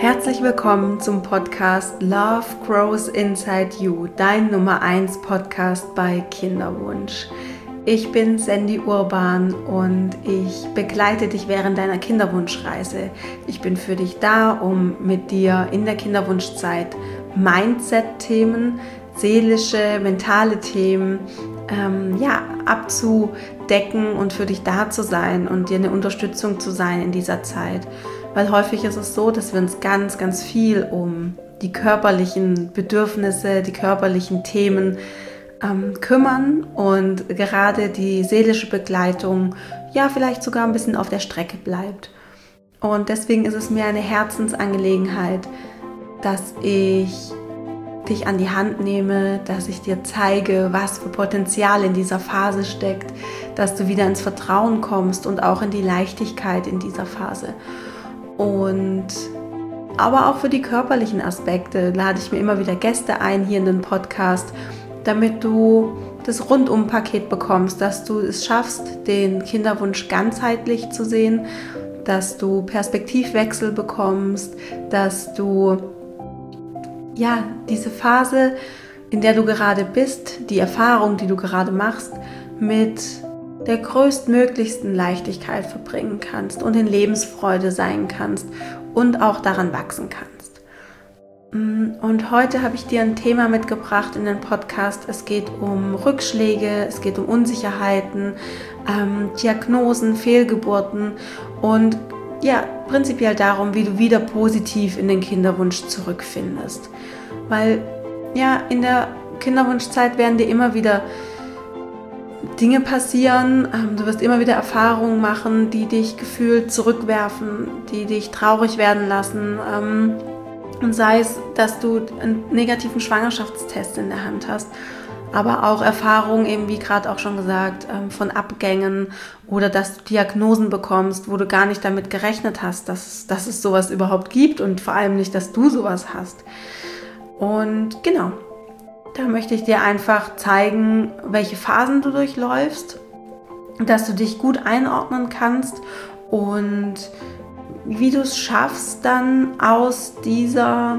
Herzlich willkommen zum Podcast Love Grows Inside You, dein Nummer 1 Podcast bei Kinderwunsch. Ich bin Sandy Urban und ich begleite dich während deiner Kinderwunschreise. Ich bin für dich da, um mit dir in der Kinderwunschzeit Mindset-Themen, seelische, mentale Themen abzudecken und für dich da zu sein und dir eine Unterstützung zu sein in dieser Zeit. Weil häufig ist es so, dass wir uns ganz, ganz viel um die körperlichen Bedürfnisse, die körperlichen Themen kümmern und gerade die seelische Begleitung vielleicht sogar ein bisschen auf der Strecke bleibt. Und deswegen ist es mir eine Herzensangelegenheit, dass ich dich an die Hand nehme, dass ich dir zeige, was für Potenzial in dieser Phase steckt, dass du wieder ins Vertrauen kommst und auch in die Leichtigkeit in dieser Phase. Und aber auch für die körperlichen Aspekte lade ich mir immer wieder Gäste ein hier in den Podcast, damit du das Rundum-Paket bekommst, dass du es schaffst, den Kinderwunsch ganzheitlich zu sehen, dass du Perspektivwechsel bekommst, dass du diese Phase, in der du gerade bist, die Erfahrung, die du gerade machst, mit der größtmöglichsten Leichtigkeit verbringen kannst und in Lebensfreude sein kannst und auch daran wachsen kannst. Und heute habe ich dir ein Thema mitgebracht in den Podcast. Es geht um Rückschläge, es geht um Unsicherheiten, Diagnosen, Fehlgeburten und prinzipiell darum, wie du wieder positiv in den Kinderwunsch zurückfindest. Weil in der Kinderwunschzeit werden dir immer wieder Dinge passieren, du wirst immer wieder Erfahrungen machen, die dich gefühlt zurückwerfen, die dich traurig werden lassen. Und sei es, dass du einen negativen Schwangerschaftstest in der Hand hast, aber auch Erfahrungen, eben wie gerade auch schon gesagt, von Abgängen oder dass du Diagnosen bekommst, wo du gar nicht damit gerechnet hast, dass es sowas überhaupt gibt und vor allem nicht, dass du sowas hast. Und genau, da möchte ich dir einfach zeigen, welche Phasen du durchläufst, dass du dich gut einordnen kannst und wie du es schaffst, dann aus dieser,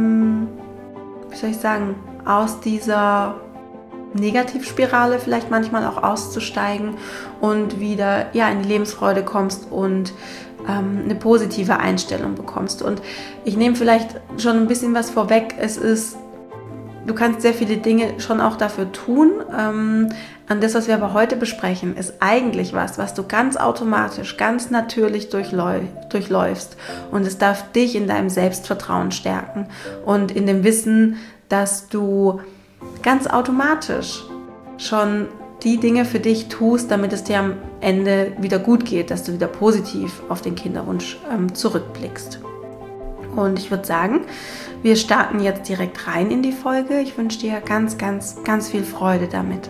aus dieser Negativspirale vielleicht manchmal auch auszusteigen und wieder in die Lebensfreude kommst und eine positive Einstellung bekommst. Und ich nehme vielleicht schon ein bisschen was vorweg. Du kannst sehr viele Dinge schon auch dafür tun. Und das, was wir aber heute besprechen, ist eigentlich was du ganz automatisch, ganz natürlich durchläufst. Und es darf dich in deinem Selbstvertrauen stärken und in dem Wissen, dass du ganz automatisch schon die Dinge für dich tust, damit es dir am Ende wieder gut geht, dass du wieder positiv auf den Kinderwunsch zurückblickst. Und ich würde sagen, wir starten jetzt direkt rein in die Folge. Ich wünsche dir ganz, ganz, ganz viel Freude damit.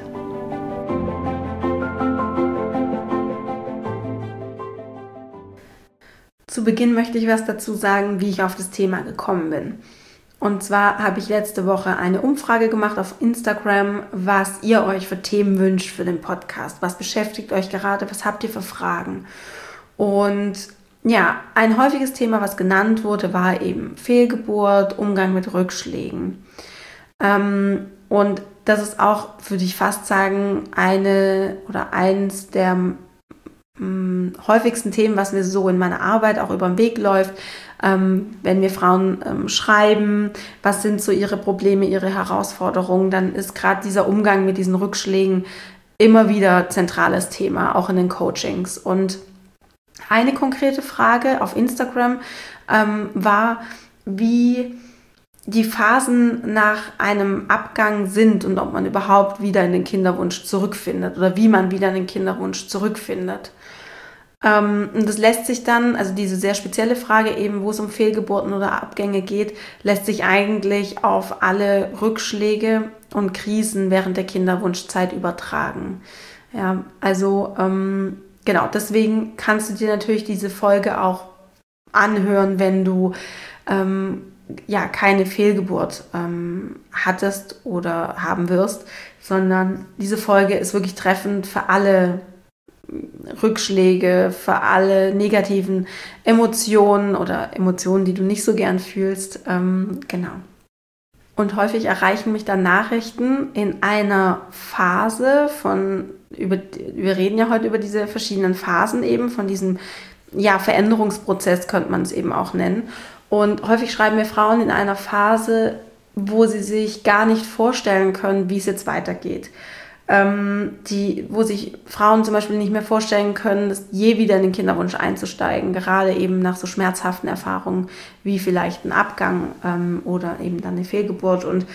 Zu Beginn möchte ich was dazu sagen, wie ich auf das Thema gekommen bin. Und zwar habe ich letzte Woche eine Umfrage gemacht auf Instagram, was ihr euch für Themen wünscht für den Podcast. Was beschäftigt euch gerade? Was habt ihr für Fragen? Und ein häufiges Thema, was genannt wurde, war eben Fehlgeburt, Umgang mit Rückschlägen. Und das ist auch, würde ich fast sagen, eins der häufigsten Themen, was mir so in meiner Arbeit auch über den Weg läuft, wenn mir Frauen schreiben, was sind so ihre Probleme, ihre Herausforderungen, dann ist gerade dieser Umgang mit diesen Rückschlägen immer wieder zentrales Thema, auch in den Coachings. Und eine konkrete Frage auf Instagram war, wie die Phasen nach einem Abgang sind und ob man überhaupt wieder in den Kinderwunsch zurückfindet oder wie man wieder in den Kinderwunsch zurückfindet. Und das lässt sich dann, also diese sehr spezielle Frage eben, wo es um Fehlgeburten oder Abgänge geht, lässt sich eigentlich auf alle Rückschläge und Krisen während der Kinderwunschzeit übertragen. Ja, also genau, deswegen kannst du dir natürlich diese Folge auch anhören, wenn du keine Fehlgeburt hattest oder haben wirst, sondern diese Folge ist wirklich treffend für alle Rückschläge, für alle negativen Emotionen oder Emotionen, die du nicht so gern fühlst. Genau. Und häufig erreichen mich dann Nachrichten in einer Phase wir reden ja heute über diese verschiedenen Phasen eben, von diesem Veränderungsprozess könnte man es eben auch nennen. Und häufig schreiben mir Frauen in einer Phase, wo sie sich gar nicht vorstellen können, wie es jetzt weitergeht. Wo sich Frauen zum Beispiel nicht mehr vorstellen können, je wieder in den Kinderwunsch einzusteigen, gerade eben nach so schmerzhaften Erfahrungen wie vielleicht ein Abgang oder eben dann eine Fehlgeburt und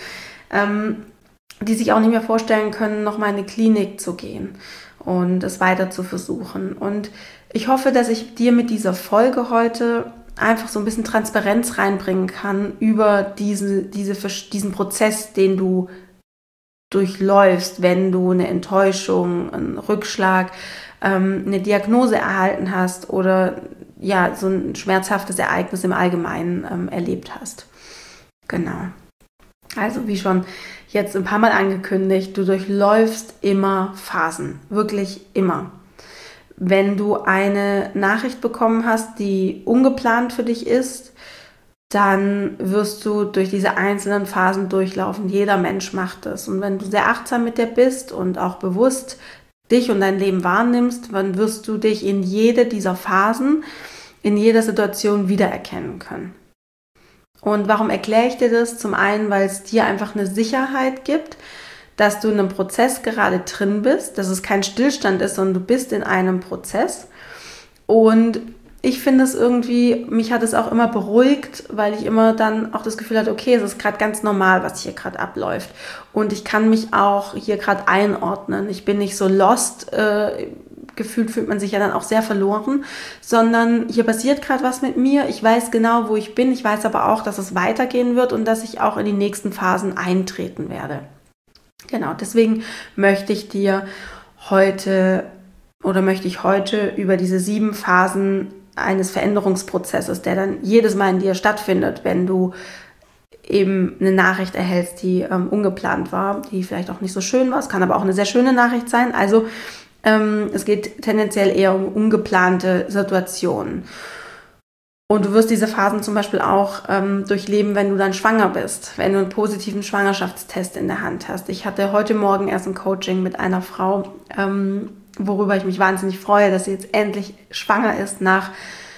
die sich auch nicht mehr vorstellen können, nochmal in eine Klinik zu gehen und es weiter zu versuchen. Und ich hoffe, dass ich dir mit dieser Folge heute einfach so ein bisschen Transparenz reinbringen kann über diesen Prozess, den du durchläufst, wenn du eine Enttäuschung, einen Rückschlag, eine Diagnose erhalten hast oder so ein schmerzhaftes Ereignis im Allgemeinen erlebt hast. Genau. Also wie schon jetzt ein paar Mal angekündigt, du durchläufst immer Phasen, wirklich immer. Wenn du eine Nachricht bekommen hast, die ungeplant für dich ist, dann wirst du durch diese einzelnen Phasen durchlaufen. Jeder Mensch macht das. Und wenn du sehr achtsam mit dir bist und auch bewusst dich und dein Leben wahrnimmst, dann wirst du dich in jede dieser Phasen, in jeder Situation wiedererkennen können. Und warum erkläre ich dir das? Zum einen, weil es dir einfach eine Sicherheit gibt, dass du in einem Prozess gerade drin bist, dass es kein Stillstand ist, sondern du bist in einem Prozess. Und ich finde es irgendwie, mich hat es auch immer beruhigt, weil ich immer dann auch das Gefühl hatte, okay, es ist gerade ganz normal, was hier gerade abläuft. Und ich kann mich auch hier gerade einordnen. Ich bin nicht so lost, gefühlt fühlt man sich ja dann auch sehr verloren, sondern hier passiert gerade was mit mir. Ich weiß genau, wo ich bin. Ich weiß aber auch, dass es weitergehen wird und dass ich auch in die nächsten Phasen eintreten werde. Genau, deswegen möchte ich heute über diese 7 Phasen eines Veränderungsprozesses, der dann jedes Mal in dir stattfindet, wenn du eben eine Nachricht erhältst, die ungeplant war, die vielleicht auch nicht so schön war. Es kann aber auch eine sehr schöne Nachricht sein. Also es geht tendenziell eher um ungeplante Situationen. Und du wirst diese Phasen zum Beispiel auch durchleben, wenn du dann schwanger bist, wenn du einen positiven Schwangerschaftstest in der Hand hast. Ich hatte heute Morgen erst ein Coaching mit einer Frau, worüber ich mich wahnsinnig freue, dass sie jetzt endlich schwanger ist nach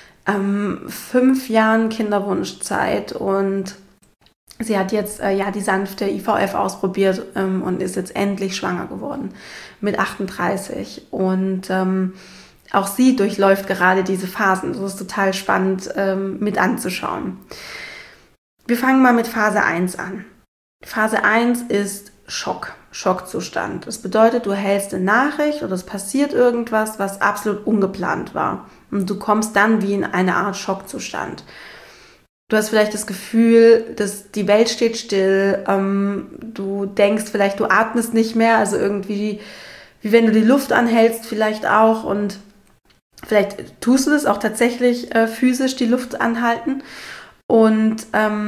5 Jahren Kinderwunschzeit. Und sie hat jetzt die sanfte IVF ausprobiert und ist jetzt endlich schwanger geworden mit 38. Und auch sie durchläuft gerade diese Phasen. Das ist total spannend mit anzuschauen. Wir fangen mal mit Phase 1 an. Phase 1 ist Schockzustand. Das bedeutet, du erhältst eine Nachricht oder es passiert irgendwas, was absolut ungeplant war. Und du kommst dann wie in eine Art Schockzustand. Du hast vielleicht das Gefühl, dass die Welt steht still. Du denkst vielleicht, du atmest nicht mehr. Also irgendwie, wie wenn du die Luft anhältst vielleicht auch. Und vielleicht tust du das auch tatsächlich physisch, die Luft anhalten. Und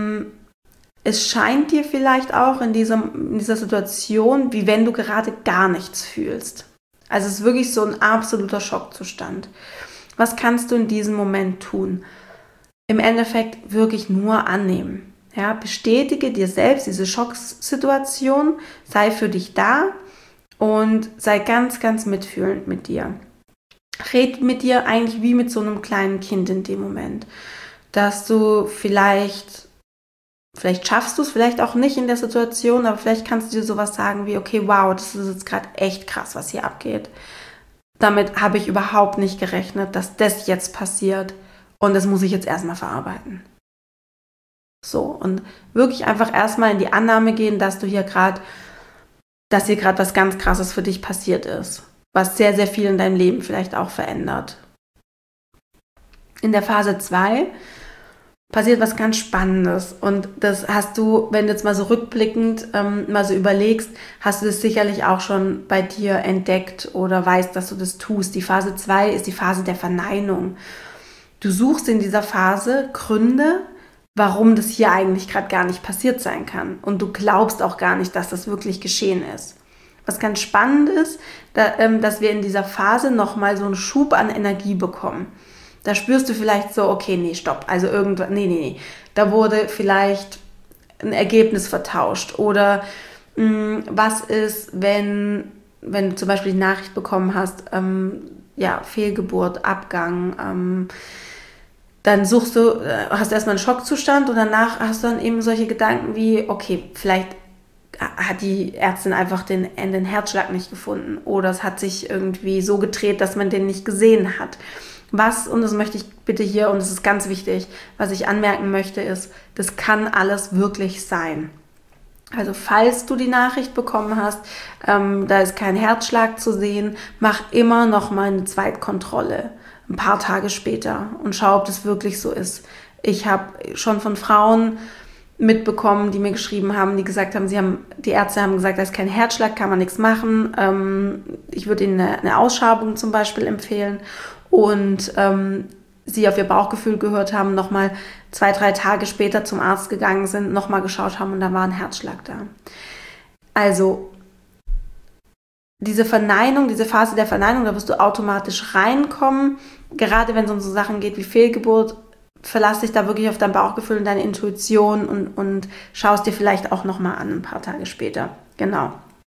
es scheint dir vielleicht auch in dieser Situation, wie wenn du gerade gar nichts fühlst. Also es ist wirklich so ein absoluter Schockzustand. Was kannst du in diesem Moment tun? Im Endeffekt wirklich nur annehmen. Ja, bestätige dir selbst diese Schocksituation, sei für dich da und sei ganz, ganz mitfühlend mit dir. Red mit dir eigentlich wie mit so einem kleinen Kind in dem Moment, dass du vielleicht schaffst du es, vielleicht auch nicht in der Situation, aber vielleicht kannst du dir sowas sagen wie, okay, wow, das ist jetzt gerade echt krass, was hier abgeht. Damit habe ich überhaupt nicht gerechnet, dass das jetzt passiert und das muss ich jetzt erstmal verarbeiten. So, und wirklich einfach erstmal in die Annahme gehen, dass hier gerade was ganz Krasses für dich passiert ist, was sehr, sehr viel in deinem Leben vielleicht auch verändert. In der Phase 2 passiert was ganz Spannendes und das hast du, wenn du jetzt mal so rückblickend mal so überlegst, hast du das sicherlich auch schon bei dir entdeckt oder weißt, dass du das tust. Die Phase 2 ist die Phase der Verneinung. Du suchst in dieser Phase Gründe, warum das hier eigentlich gerade gar nicht passiert sein kann und du glaubst auch gar nicht, dass das wirklich geschehen ist. Was ganz spannend ist, dass wir in dieser Phase nochmal so einen Schub an Energie bekommen. Da spürst du vielleicht so, okay, nee, stopp, also irgendwas, nee. Da wurde vielleicht ein Ergebnis vertauscht. Oder was ist, wenn du zum Beispiel die Nachricht bekommen hast, Fehlgeburt, Abgang, dann hast du erstmal einen Schockzustand und danach hast du dann eben solche Gedanken wie, okay, vielleicht hat die Ärztin einfach den Herzschlag nicht gefunden oder es hat sich irgendwie so gedreht, dass man den nicht gesehen hat. Und das möchte ich bitte hier, und das ist ganz wichtig, was ich anmerken möchte, ist, das kann alles wirklich sein. Also falls du die Nachricht bekommen hast, da ist kein Herzschlag zu sehen, mach immer noch mal eine Zweitkontrolle, ein paar Tage später, und schau, ob das wirklich so ist. Ich habe schon von Frauen mitbekommen, die mir geschrieben haben, die gesagt haben, die Ärzte haben gesagt, da ist kein Herzschlag, kann man nichts machen. Ich würde ihnen eine Ausschabung zum Beispiel empfehlen. Und sie auf ihr Bauchgefühl gehört haben, nochmal 2-3 Tage später zum Arzt gegangen sind, nochmal geschaut haben und da war ein Herzschlag da. Also diese Phase der Verneinung, da wirst du automatisch reinkommen. Gerade wenn es um so Sachen geht wie Fehlgeburt, verlass dich da wirklich auf dein Bauchgefühl und deine Intuition und schau es dir vielleicht auch nochmal an, ein paar Tage später. Genau.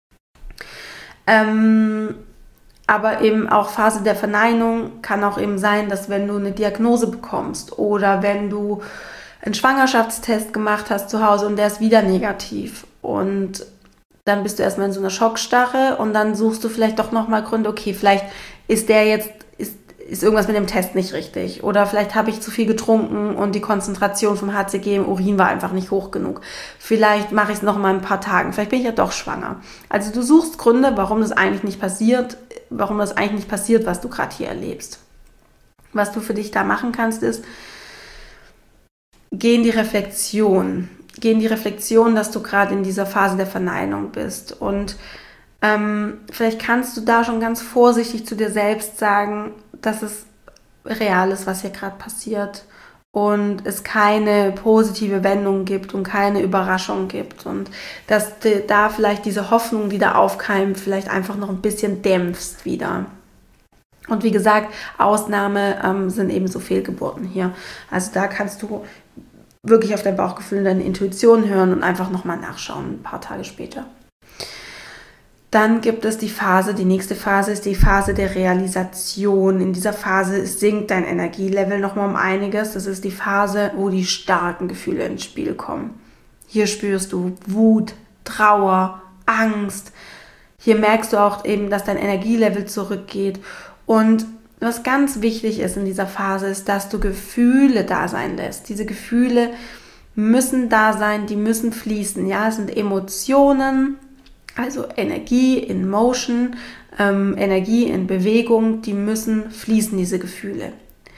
Aber eben auch Phase der Verneinung kann auch eben sein, dass wenn du eine Diagnose bekommst oder wenn du einen Schwangerschaftstest gemacht hast zu Hause und der ist wieder negativ und dann bist du erstmal in so einer Schockstarre und dann suchst du vielleicht doch nochmal Gründe, okay, vielleicht ist irgendwas mit dem Test nicht richtig oder vielleicht habe ich zu viel getrunken und die Konzentration vom HCG im Urin war einfach nicht hoch genug. Vielleicht mache ich es noch mal ein paar Tagen, vielleicht bin ich ja doch schwanger. Also du suchst Gründe, warum das eigentlich nicht passiert, was du gerade hier erlebst. Was du für dich da machen kannst, ist, geh in die Reflexion, dass du gerade in dieser Phase der Verneinung bist und vielleicht kannst du da schon ganz vorsichtig zu dir selbst sagen, dass es real ist, was hier gerade passiert und es keine positive Wendung gibt und keine Überraschung gibt und dass du da vielleicht diese Hoffnung, die da aufkeimt, vielleicht einfach noch ein bisschen dämpfst wieder. Und wie gesagt, Ausnahme sind eben so Fehlgeburten hier. Also da kannst du wirklich auf dein Bauchgefühl und deine Intuition hören und einfach nochmal nachschauen, ein paar Tage später. Dann gibt es die nächste Phase ist die Phase der Realisation. In dieser Phase sinkt dein Energielevel nochmal um einiges. Das ist die Phase, wo die starken Gefühle ins Spiel kommen. Hier spürst du Wut, Trauer, Angst. Hier merkst du auch eben, dass dein Energielevel zurückgeht. Und was ganz wichtig ist in dieser Phase, ist, dass du Gefühle da sein lässt. Diese Gefühle müssen da sein, die müssen fließen. Ja, es sind Emotionen, also Energie in Motion, Energie in Bewegung, die müssen fließen, diese Gefühle.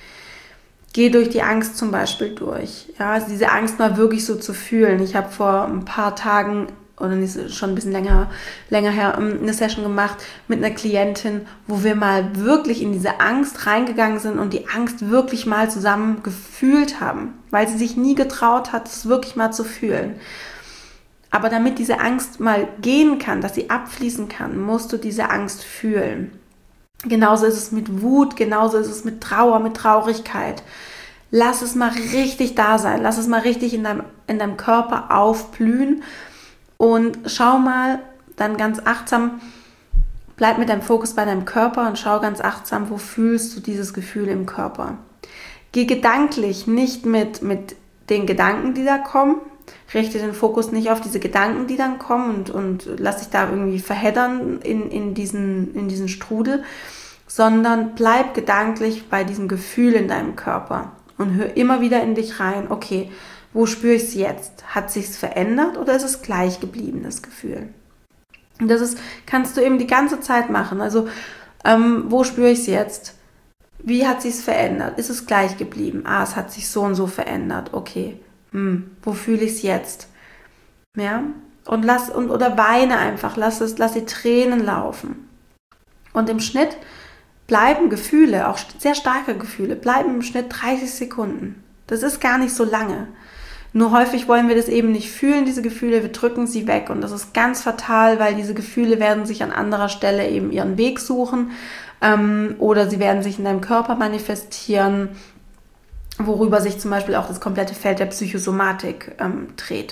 Geh durch die Angst zum Beispiel durch. Ja, also diese Angst mal wirklich so zu fühlen. Ich habe vor ein paar Tagen, oder schon ein bisschen länger her, eine Session gemacht mit einer Klientin, wo wir mal wirklich in diese Angst reingegangen sind und die Angst wirklich mal zusammen gefühlt haben, weil sie sich nie getraut hat, es wirklich mal zu fühlen. Aber damit diese Angst mal gehen kann, dass sie abfließen kann, musst du diese Angst fühlen. Genauso ist es mit Wut, genauso ist es mit Trauer, mit Traurigkeit. Lass es mal richtig da sein, lass es mal richtig in deinem Körper aufblühen und schau mal dann ganz achtsam, bleib mit deinem Fokus bei deinem Körper und schau ganz achtsam, wo fühlst du dieses Gefühl im Körper. Geh gedanklich nicht mit den Gedanken, die da kommen, richte den Fokus nicht auf diese Gedanken, die dann kommen und lass dich da irgendwie verheddern in diesen Strudel, sondern bleib gedanklich bei diesem Gefühl in deinem Körper und hör immer wieder in dich rein, okay, wo spüre ich es jetzt? Hat sich's verändert oder ist es gleich geblieben, das Gefühl? Und kannst du eben die ganze Zeit machen, also wo spüre ich es jetzt? Wie hat sich's verändert? Ist es gleich geblieben? Es hat sich so und so verändert, okay. Wo fühle ich es jetzt? Ja? Und oder weine einfach, lass die Tränen laufen. Und im Schnitt bleiben Gefühle, auch sehr starke Gefühle, bleiben im Schnitt 30 Sekunden. Das ist gar nicht so lange. Nur häufig wollen wir das eben nicht fühlen, diese Gefühle, wir drücken sie weg und das ist ganz fatal, weil diese Gefühle werden sich an anderer Stelle eben ihren Weg suchen oder sie werden sich in deinem Körper manifestieren, worüber sich zum Beispiel auch das komplette Feld der Psychosomatik dreht.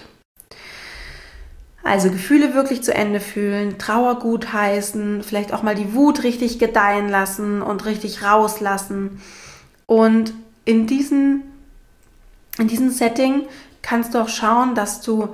Also Gefühle wirklich zu Ende fühlen, Trauer gutheißen, vielleicht auch mal die Wut richtig gedeihen lassen und richtig rauslassen. Und in diesem Setting kannst du auch schauen, dass du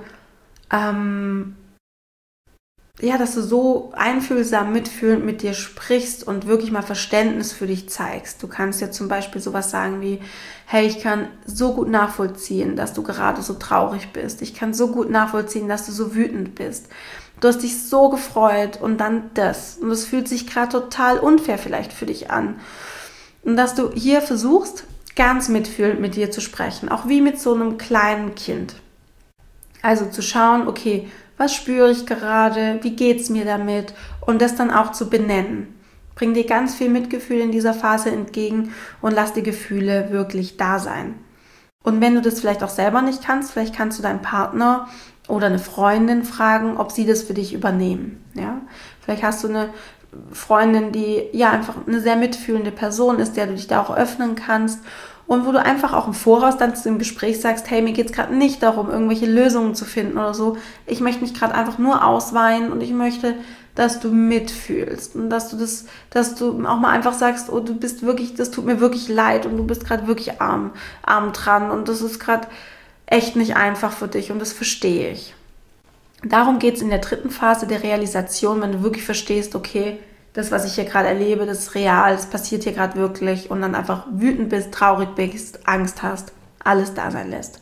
so einfühlsam, mitfühlend mit dir sprichst und wirklich mal Verständnis für dich zeigst. Du kannst ja zum Beispiel sowas sagen wie, hey, ich kann so gut nachvollziehen, dass du gerade so traurig bist. Ich kann so gut nachvollziehen, dass du so wütend bist. Du hast dich so gefreut und dann das. Und es fühlt sich gerade total unfair vielleicht für dich an. Und dass du hier versuchst, ganz mitfühlend mit dir zu sprechen, auch wie mit so einem kleinen Kind. Also zu schauen, okay, was spüre ich gerade, wie geht es mir damit und das dann auch zu benennen. Bring dir ganz viel Mitgefühl in dieser Phase entgegen und lass die Gefühle wirklich da sein. Und wenn du das vielleicht auch selber nicht kannst, vielleicht kannst du deinen Partner oder eine Freundin fragen, ob sie das für dich übernehmen. Ja? Vielleicht hast du eine Freundin, die ja einfach eine sehr mitfühlende Person ist, der du dich da auch öffnen kannst und wo du einfach auch im Voraus dann zu dem Gespräch sagst, hey, mir geht es gerade nicht darum, irgendwelche Lösungen zu finden oder so. Ich möchte mich gerade einfach nur ausweinen und ich möchte, dass du mitfühlst und dass du auch mal einfach sagst, oh, du bist wirklich, das tut mir wirklich leid und du bist gerade wirklich arm dran und das ist gerade echt nicht einfach für dich und das verstehe ich. Darum geht es in der dritten Phase der Realisation, wenn du wirklich verstehst, okay, das, was ich hier gerade erlebe, das ist real, das passiert hier gerade wirklich und dann einfach wütend bist, traurig bist, Angst hast, alles da sein lässt.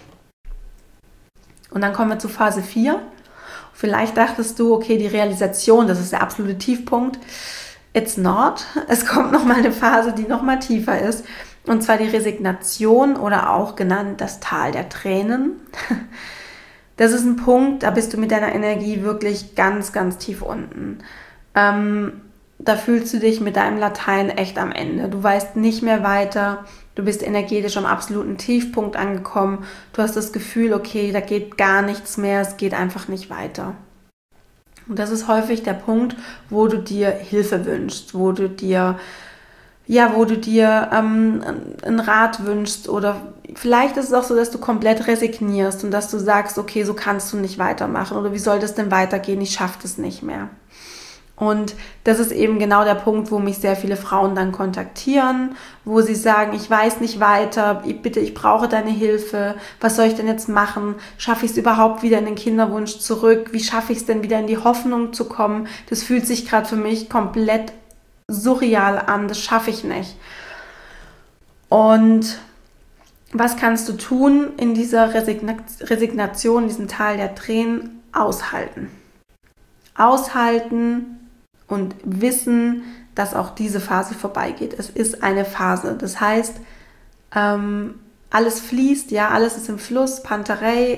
Und dann kommen wir zu Phase 4. Vielleicht dachtest du, okay, die Realisation, das ist der absolute Tiefpunkt. It's not. Es kommt nochmal eine Phase, die nochmal tiefer ist. Und zwar die Resignation oder auch genannt das Tal der Tränen. Das ist ein Punkt, da bist du mit deiner Energie wirklich ganz, ganz tief unten. Da fühlst du dich mit deinem Latein echt am Ende. Du weißt nicht mehr weiter. Du bist energetisch am absoluten Tiefpunkt angekommen. Du hast das Gefühl, okay, da geht gar nichts mehr. Es geht einfach nicht weiter. Und das ist häufig der Punkt, wo du dir Hilfe wünschst, wo du dir einen Rat wünschst oder vielleicht ist es auch so, dass du komplett resignierst und dass du sagst, okay, so kannst du nicht weitermachen oder wie soll das denn weitergehen, ich schaffe das nicht mehr. Und das ist eben genau der Punkt, wo mich sehr viele Frauen dann kontaktieren, wo sie sagen, ich weiß nicht weiter, bitte, ich brauche deine Hilfe, was soll ich denn jetzt machen? Schaffe ich es überhaupt wieder in den Kinderwunsch zurück? Wie schaffe ich es denn wieder in die Hoffnung zu kommen? Das fühlt sich gerade für mich komplett surreal an, das schaffe ich nicht. Und was kannst du tun in dieser Resignation, in diesem Tal der Tränen? Aushalten. Aushalten und wissen, dass auch diese Phase vorbeigeht. Es ist eine Phase. Das heißt, alles fließt, ja, alles ist im Fluss, Panterei,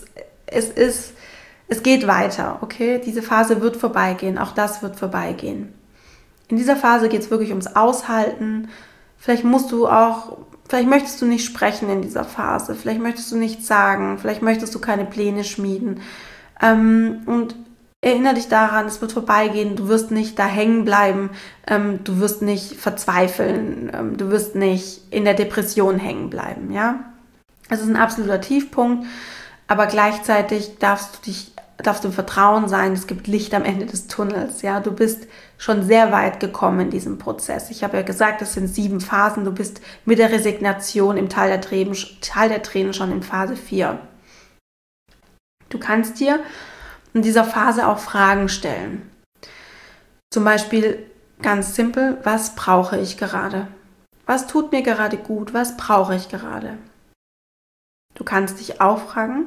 es geht weiter, okay? Diese Phase wird vorbeigehen, auch das wird vorbeigehen. In dieser Phase geht es wirklich ums Aushalten. Vielleicht möchtest du nicht sprechen in dieser Phase, vielleicht möchtest du nichts sagen, vielleicht möchtest du keine Pläne schmieden. Und erinnere dich daran, es wird vorbeigehen, du wirst nicht da hängen bleiben, du wirst nicht verzweifeln, du wirst nicht in der Depression hängen bleiben, ja? Es ist ein absoluter Tiefpunkt, aber gleichzeitig darfst du im Vertrauen sein, es gibt Licht am Ende des Tunnels, ja? Du bist schon sehr weit gekommen in diesem Prozess. Ich habe ja gesagt, es sind 7 Phasen, du bist mit der Resignation im Tal der Tränen schon in Phase 4. Du kannst dir in dieser Phase auch Fragen stellen. Zum Beispiel ganz simpel, was brauche ich gerade? Was tut mir gerade gut? Was brauche ich gerade? Du kannst dich auch fragen,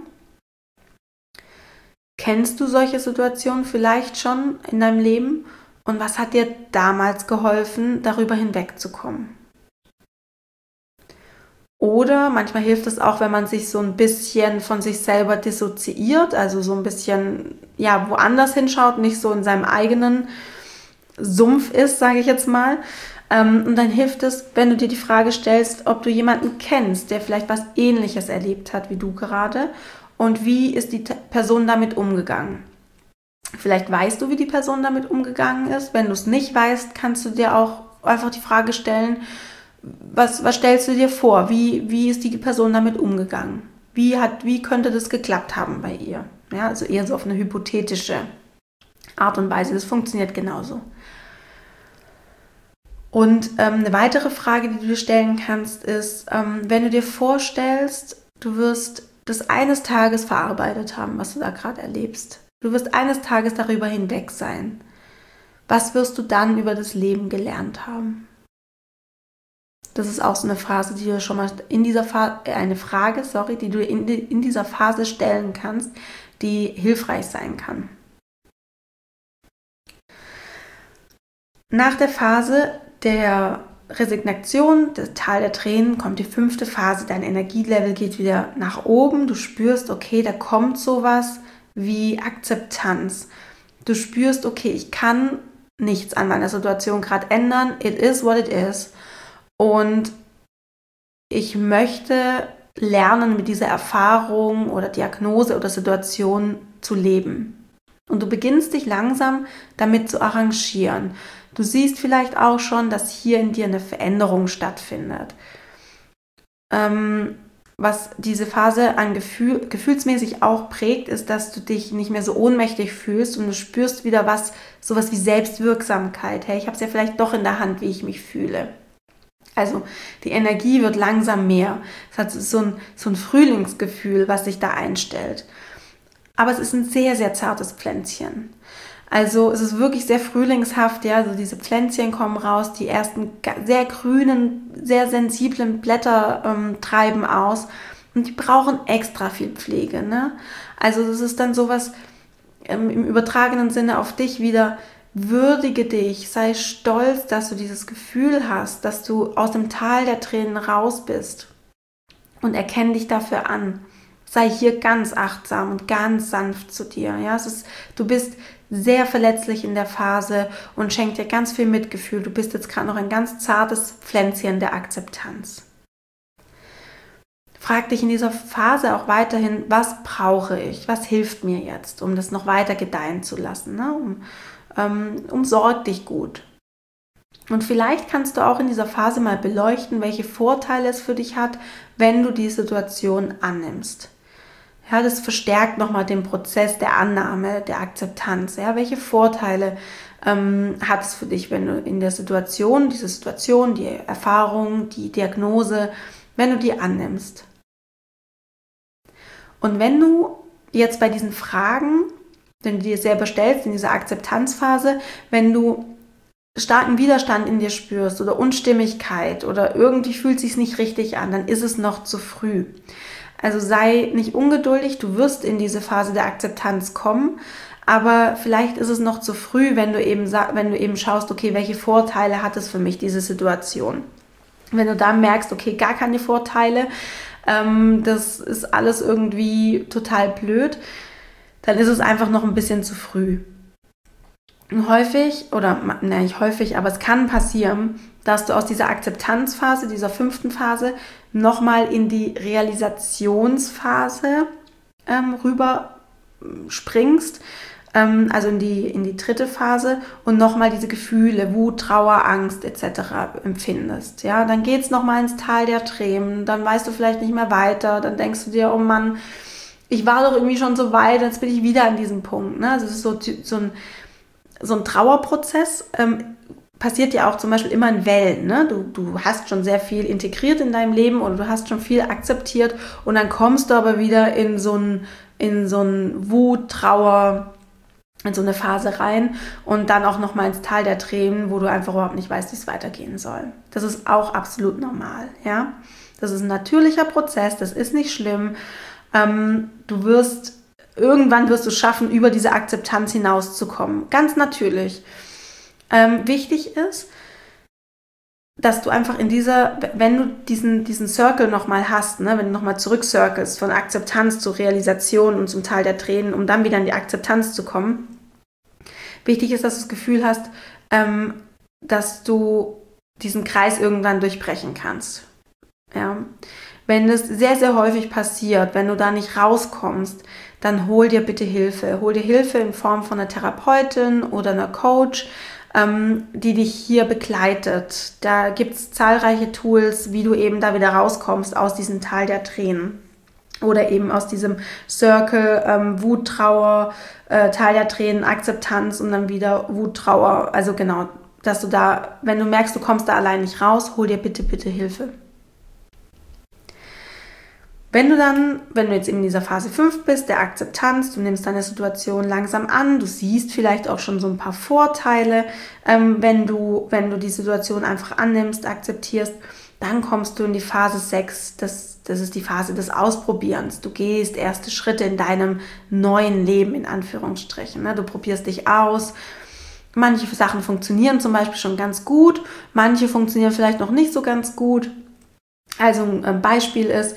kennst du solche Situationen vielleicht schon in deinem Leben? Und was hat dir damals geholfen, darüber hinwegzukommen? Oder manchmal hilft es auch, wenn man sich so ein bisschen von sich selber dissoziiert, also so ein bisschen woanders hinschaut, nicht so in seinem eigenen Sumpf ist, sage ich jetzt mal. Und dann hilft es, wenn du dir die Frage stellst, ob du jemanden kennst, der vielleicht was Ähnliches erlebt hat wie du gerade und wie ist die Person damit umgegangen. Vielleicht weißt du, wie die Person damit umgegangen ist. Wenn du es nicht weißt, kannst du dir auch einfach die Frage stellen, was stellst du dir vor? Wie ist die Person damit umgegangen? Wie könnte das geklappt haben bei ihr? Ja, also eher so auf eine hypothetische Art und Weise. Das funktioniert genauso. Und eine weitere Frage, die du dir stellen kannst, ist, wenn du dir vorstellst, du wirst das eines Tages verarbeitet haben, was du da gerade erlebst. Du wirst eines Tages darüber hinweg sein. Was wirst du dann über das Leben gelernt haben? Das ist auch so eine Phase, die du schon mal in dieser die du in dieser Phase stellen kannst, die hilfreich sein kann. Nach der Phase der Resignation, das Tal der Tränen, kommt die 5. Phase. Dein Energielevel geht wieder nach oben. Du spürst, okay, da kommt sowas wie Akzeptanz. Du spürst, okay, ich kann nichts an meiner Situation gerade ändern. It is what it is. Und ich möchte lernen, mit dieser Erfahrung oder Diagnose oder Situation zu leben. Und du beginnst dich langsam damit zu arrangieren. Du siehst vielleicht auch schon, dass hier in dir eine Veränderung stattfindet. Was diese Phase an gefühlsmäßig auch prägt, ist, dass du dich nicht mehr so ohnmächtig fühlst und du spürst wieder sowas wie Selbstwirksamkeit. Hey, ich habe es ja vielleicht doch in der Hand, wie ich mich fühle. Also die Energie wird langsam mehr. Es hat so ein Frühlingsgefühl, was sich da einstellt. Aber es ist ein sehr, sehr zartes Pflänzchen. Also es ist wirklich sehr frühlingshaft, ja, also diese Pflänzchen kommen raus, die ersten sehr grünen, sehr sensiblen Blätter treiben aus und die brauchen extra viel Pflege, ne? Also das ist dann sowas im übertragenen Sinne auf dich wieder: Würdige dich, sei stolz, dass du dieses Gefühl hast, dass du aus dem Tal der Tränen raus bist und erkenne dich dafür an. Sei hier ganz achtsam und ganz sanft zu dir. Ja? Du bist sehr verletzlich in der Phase und schenk dir ganz viel Mitgefühl. Du bist jetzt gerade noch ein ganz zartes Pflänzchen der Akzeptanz. Frag dich in dieser Phase auch weiterhin, was brauche ich? Was hilft mir jetzt, um das noch weiter gedeihen zu lassen? Ne? Umsorg dich gut. Und vielleicht kannst du auch in dieser Phase mal beleuchten, welche Vorteile es für dich hat, wenn du die Situation annimmst. Ja, das verstärkt nochmal den Prozess der Annahme, der Akzeptanz. Ja, welche Vorteile hat es für dich, wenn du in der Situation, die Erfahrung, die Diagnose, wenn du die annimmst? Und wenn du jetzt bei diesen Fragen, wenn du dir selber stellst, in dieser Akzeptanzphase, wenn du starken Widerstand in dir spürst oder Unstimmigkeit oder irgendwie fühlt es sich nicht richtig an, dann ist es noch zu früh. Also sei nicht ungeduldig, du wirst in diese Phase der Akzeptanz kommen, aber vielleicht ist es noch zu früh, wenn du eben schaust, okay, welche Vorteile hat es für mich, diese Situation. Wenn du da merkst, okay, gar keine Vorteile, das ist alles irgendwie total blöd, dann ist es einfach noch ein bisschen zu früh. Häufig, oder nicht häufig, aber es kann passieren, dass du aus dieser Akzeptanzphase, dieser 5. Phase, nochmal in die Realisationsphase rüber springst, also in die 3. Phase und nochmal diese Gefühle, Wut, Trauer, Angst etc. empfindest. Ja, dann geht es nochmal ins Tal der Tränen, dann weißt du vielleicht nicht mehr weiter, dann denkst du dir, oh Mann, ich war doch irgendwie schon so weit, jetzt bin ich wieder an diesem Punkt. Ne? Also es ist so ein Trauerprozess, passiert ja auch zum Beispiel immer in Wellen. Ne? Du hast schon sehr viel integriert in deinem Leben oder du hast schon viel akzeptiert und dann kommst du aber wieder in so ein Wut, Trauer, in so eine Phase rein und dann auch nochmal ins Tal der Tränen, wo du einfach überhaupt nicht weißt, wie es weitergehen soll. Das ist auch absolut normal. Ja? Das ist ein natürlicher Prozess, das ist nicht schlimm. Irgendwann wirst du schaffen, über diese Akzeptanz hinauszukommen. Ganz natürlich. Wichtig ist, dass du einfach wenn du diesen Circle nochmal hast, ne, wenn du nochmal zurückcirkelst von Akzeptanz zur Realisation und zum Tal der Tränen, um dann wieder in die Akzeptanz zu kommen. Wichtig ist, dass du das Gefühl hast, dass du diesen Kreis irgendwann durchbrechen kannst. Ja. Wenn das sehr, sehr häufig passiert, wenn du da nicht rauskommst, dann hol dir bitte Hilfe. Hol dir Hilfe in Form von einer Therapeutin oder einer Coach, die dich hier begleitet. Da gibt es zahlreiche Tools, wie du eben da wieder rauskommst aus diesem Tal der Tränen. Oder eben aus diesem Circle, Wut, Trauer, Tal der Tränen, Akzeptanz und dann wieder Wut, Trauer. Also genau, dass du da, wenn du merkst, du kommst da allein nicht raus, hol dir bitte, bitte Hilfe. Wenn du jetzt in dieser Phase 5 bist, der Akzeptanz, du nimmst deine Situation langsam an, du siehst vielleicht auch schon so ein paar Vorteile, wenn du die Situation einfach annimmst, akzeptierst, dann kommst du in die Phase 6, das ist die Phase des Ausprobierens. Du gehst erste Schritte in deinem neuen Leben, in Anführungsstrichen. Du probierst dich aus. Manche Sachen funktionieren zum Beispiel schon ganz gut, manche funktionieren vielleicht noch nicht so ganz gut. Also ein Beispiel ist,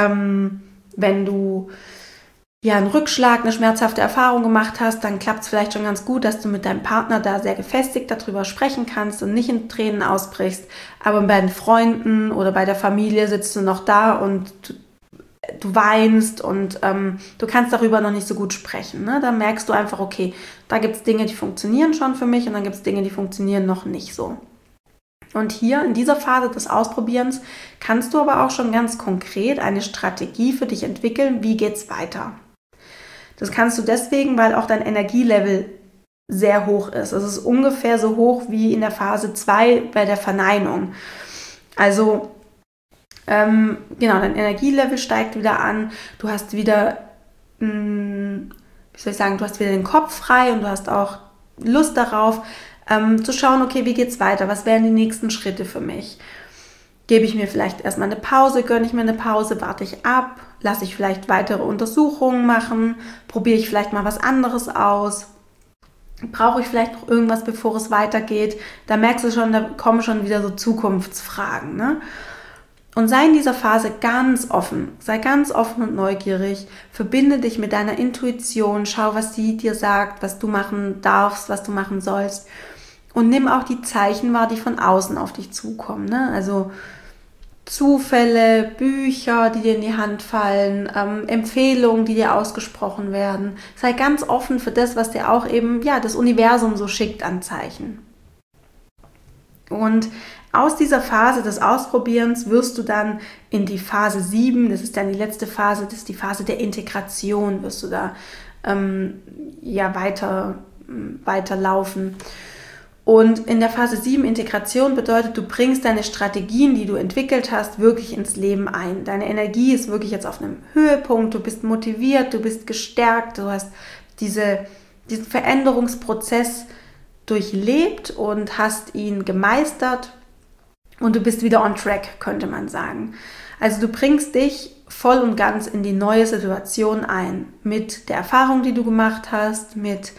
wenn du einen Rückschlag, eine schmerzhafte Erfahrung gemacht hast, dann klappt es vielleicht schon ganz gut, dass du mit deinem Partner da sehr gefestigt darüber sprechen kannst und nicht in Tränen ausbrichst. Aber bei den Freunden oder bei der Familie sitzt du noch da und du weinst und du kannst darüber noch nicht so gut sprechen. Ne? Da merkst du einfach, okay, da gibt es Dinge, die funktionieren schon für mich und dann gibt es Dinge, die funktionieren noch nicht so. Und hier in dieser Phase des Ausprobierens kannst du aber auch schon ganz konkret eine Strategie für dich entwickeln, wie geht's weiter. Das kannst du deswegen, weil auch dein Energielevel sehr hoch ist. Es ist ungefähr so hoch wie in der Phase 2 bei der Verneinung. Also dein Energielevel steigt wieder an, du hast wieder, du hast wieder den Kopf frei und du hast auch Lust darauf, zu schauen, okay, wie geht's weiter? Was wären die nächsten Schritte für mich? Gebe ich mir vielleicht erstmal eine Pause, gönne ich mir eine Pause, warte ich ab, lasse ich vielleicht weitere Untersuchungen machen, probiere ich vielleicht mal was anderes aus, brauche ich vielleicht noch irgendwas, bevor es weitergeht? Da merkst du schon, da kommen schon wieder so Zukunftsfragen, ne? Und sei in dieser Phase ganz offen, sei ganz offen und neugierig, verbinde dich mit deiner Intuition, schau, was sie dir sagt, was du machen darfst, was du machen sollst. Und nimm auch die Zeichen wahr, die von außen auf dich zukommen. Ne? Also Zufälle, Bücher, die dir in die Hand fallen, Empfehlungen, die dir ausgesprochen werden. Sei ganz offen für das, was dir auch eben das Universum so schickt an Zeichen. Und aus dieser Phase des Ausprobierens wirst du dann in die Phase 7, das ist dann die letzte Phase, das ist die Phase der Integration, wirst du da weiterlaufen. Und in der Phase 7 Integration bedeutet, du bringst deine Strategien, die du entwickelt hast, wirklich ins Leben ein. Deine Energie ist wirklich jetzt auf einem Höhepunkt, du bist motiviert, du bist gestärkt, du hast diesen Veränderungsprozess durchlebt und hast ihn gemeistert und du bist wieder on track, könnte man sagen. Also du bringst dich voll und ganz in die neue Situation ein, mit der Erfahrung, die du gemacht hast, mit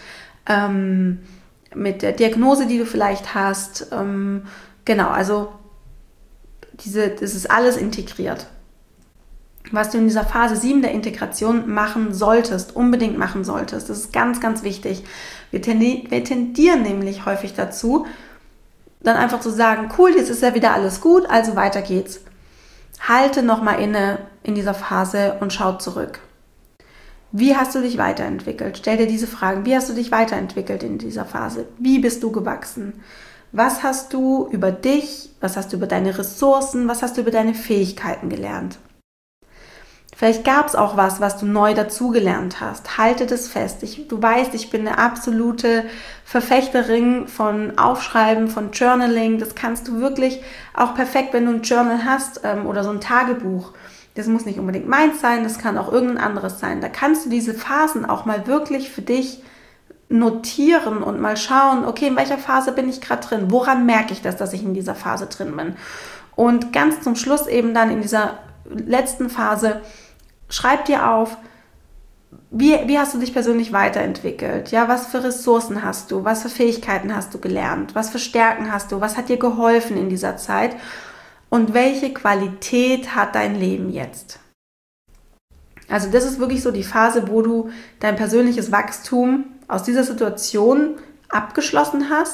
der Diagnose, die du vielleicht hast. Also das ist alles integriert. Was du in dieser Phase 7 der Integration unbedingt machen solltest, das ist ganz, ganz wichtig. Wir tendieren nämlich häufig dazu, dann einfach zu sagen, cool, jetzt ist ja wieder alles gut, also weiter geht's. Halte nochmal inne in dieser Phase und schau zurück. Wie hast du dich weiterentwickelt? Stell dir diese Fragen. Wie hast du dich weiterentwickelt in dieser Phase? Wie bist du gewachsen? Was hast du über dich, was hast du über deine Ressourcen, was hast du über deine Fähigkeiten gelernt? Vielleicht gab es auch was du neu dazugelernt hast. Halte das fest. Du weißt, ich bin eine absolute Verfechterin von Aufschreiben, von Journaling. Das kannst du wirklich auch perfekt, wenn du ein Journal hast oder so ein Tagebuch. Das muss nicht unbedingt meins sein, das kann auch irgendein anderes sein. Da kannst du diese Phasen auch mal wirklich für dich notieren und mal schauen, okay, in welcher Phase bin ich gerade drin? Woran merke ich das, dass ich in dieser Phase drin bin? Und ganz zum Schluss eben dann in dieser letzten Phase, schreib dir auf, wie hast du dich persönlich weiterentwickelt? Ja, was für Ressourcen hast du? Was für Fähigkeiten hast du gelernt? Was für Stärken hast du? Was hat dir geholfen in dieser Zeit? Und welche Qualität hat dein Leben jetzt? Also das ist wirklich so die Phase, wo du dein persönliches Wachstum aus dieser Situation abgeschlossen hast,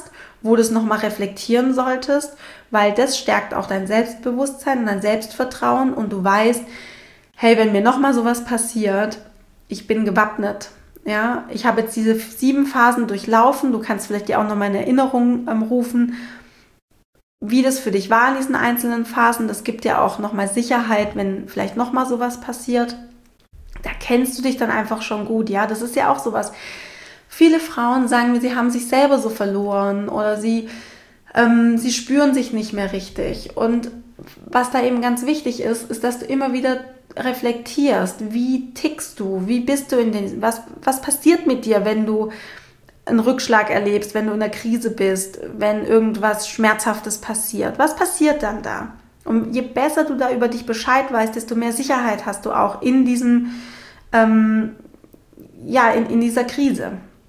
wo du es nochmal reflektieren solltest, weil das stärkt auch dein Selbstbewusstsein und dein Selbstvertrauen und du weißt, hey, wenn mir nochmal sowas passiert, ich bin gewappnet. Ja, ich habe jetzt diese 7 Phasen durchlaufen. Du kannst vielleicht dir auch nochmal in Erinnerung rufen, wie das für dich war in diesen einzelnen Phasen. Das gibt dir auch nochmal Sicherheit, wenn vielleicht nochmal sowas passiert. Da kennst du dich dann einfach schon gut. Ja, das ist ja auch sowas. Viele Frauen sagen mir, sie haben sich selber so verloren oder sie spüren sich nicht mehr richtig. Und was da eben ganz wichtig ist, ist, dass du immer wieder reflektierst, wie tickst du, wie bist du was passiert mit dir, wenn du einen Rückschlag erlebst, wenn du in einer Krise bist, wenn irgendwas Schmerzhaftes passiert. Was passiert dann da? Und je besser du da über dich Bescheid weißt, desto mehr Sicherheit hast du auch in diesem, in dieser Krise.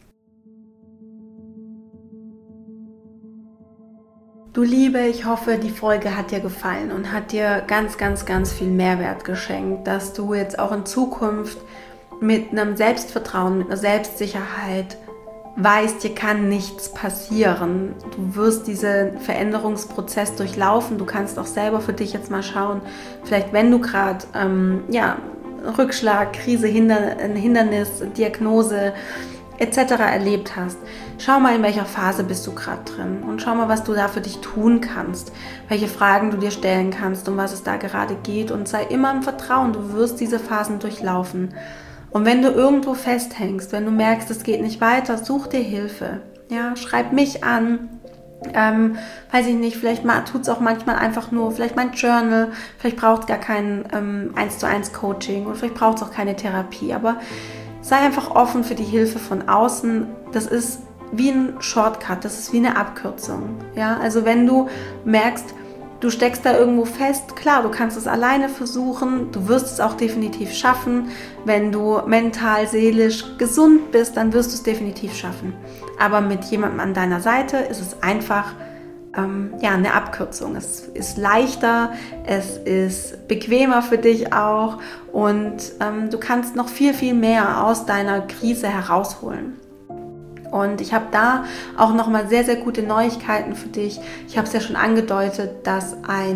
Du Liebe, ich hoffe, die Folge hat dir gefallen und hat dir ganz, ganz, ganz viel Mehrwert geschenkt, dass du jetzt auch in Zukunft mit einem Selbstvertrauen, mit einer Selbstsicherheit weißt, dir kann nichts passieren. Du wirst diesen Veränderungsprozess durchlaufen. Du kannst auch selber für dich jetzt mal schauen, vielleicht wenn du gerade Rückschlag, Krise, ein Hindernis, Diagnose etc. erlebt hast. Schau mal, in welcher Phase bist du gerade drin und schau mal, was du da für dich tun kannst, welche Fragen du dir stellen kannst, um was es da gerade geht und sei immer im Vertrauen, du wirst diese Phasen durchlaufen. Und wenn du irgendwo festhängst, wenn du merkst, es geht nicht weiter, such dir Hilfe. Ja, schreib mich an. Weiß ich nicht, vielleicht tut es auch manchmal einfach nur, vielleicht mein Journal, vielleicht braucht es gar kein 1:1 Coaching und vielleicht braucht es auch keine Therapie, aber sei einfach offen für die Hilfe von außen. Das ist wie ein Shortcut, das ist wie eine Abkürzung. Ja? Also wenn du merkst, du steckst da irgendwo fest, klar, du kannst es alleine versuchen, du wirst es auch definitiv schaffen. Wenn du mental, seelisch gesund bist, dann wirst du es definitiv schaffen. Aber mit jemandem an deiner Seite ist es einfach eine Abkürzung. Es ist leichter, es ist bequemer für dich auch und du kannst noch viel, viel mehr aus deiner Krise herausholen. Und ich habe da auch nochmal sehr, sehr gute Neuigkeiten für dich. Ich habe es ja schon angedeutet, dass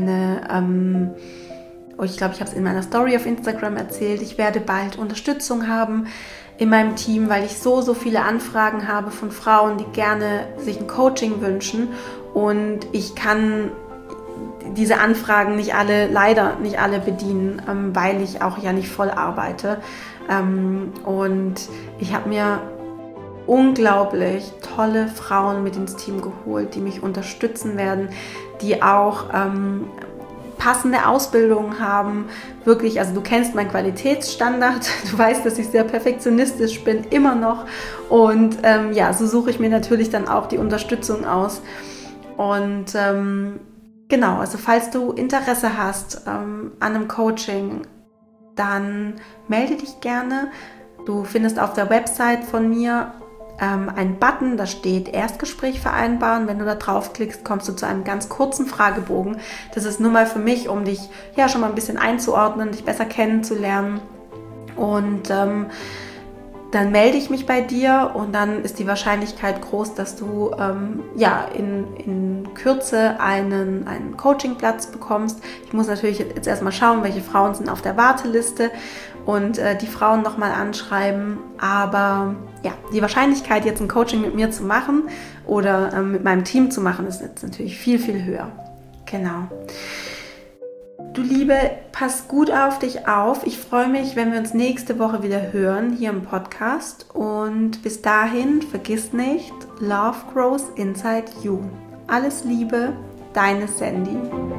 ich glaube, ich habe es in meiner Story auf Instagram erzählt, ich werde bald Unterstützung haben in meinem Team, weil ich so viele Anfragen habe von Frauen, die gerne sich ein Coaching wünschen. Und ich kann diese Anfragen leider nicht alle bedienen, weil ich auch ja nicht voll arbeite. Und ich habe mir unglaublich tolle Frauen mit ins Team geholt, die mich unterstützen werden, die auch passende Ausbildungen haben. Wirklich, also du kennst meinen Qualitätsstandard, du weißt, dass ich sehr perfektionistisch bin, immer noch. Und so suche ich mir natürlich dann auch die Unterstützung aus. Und genau, also falls du Interesse hast an einem Coaching, dann melde dich gerne. Du findest auf der Website von mir einen Button, da steht Erstgespräch vereinbaren. Wenn du da draufklickst, kommst du zu einem ganz kurzen Fragebogen. Das ist nur mal für mich, um dich ja schon mal ein bisschen einzuordnen, dich besser kennenzulernen. Und dann melde ich mich bei dir und dann ist die Wahrscheinlichkeit groß, dass du in Kürze einen Coachingplatz bekommst. Ich muss natürlich jetzt erstmal schauen, welche Frauen sind auf der Warteliste und die Frauen nochmal anschreiben. Aber ja, die Wahrscheinlichkeit, jetzt ein Coaching mit mir zu machen oder mit meinem Team zu machen, ist jetzt natürlich viel, viel höher. Genau. Du Liebe, pass gut auf dich auf. Ich freue mich, wenn wir uns nächste Woche wieder hören hier im Podcast. Und bis dahin, vergiss nicht, Love grows inside you. Alles Liebe, deine Sandy.